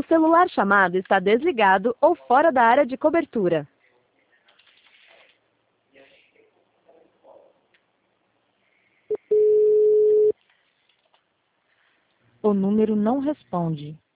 O celular chamado está desligado ou fora da área de cobertura. O número não responde.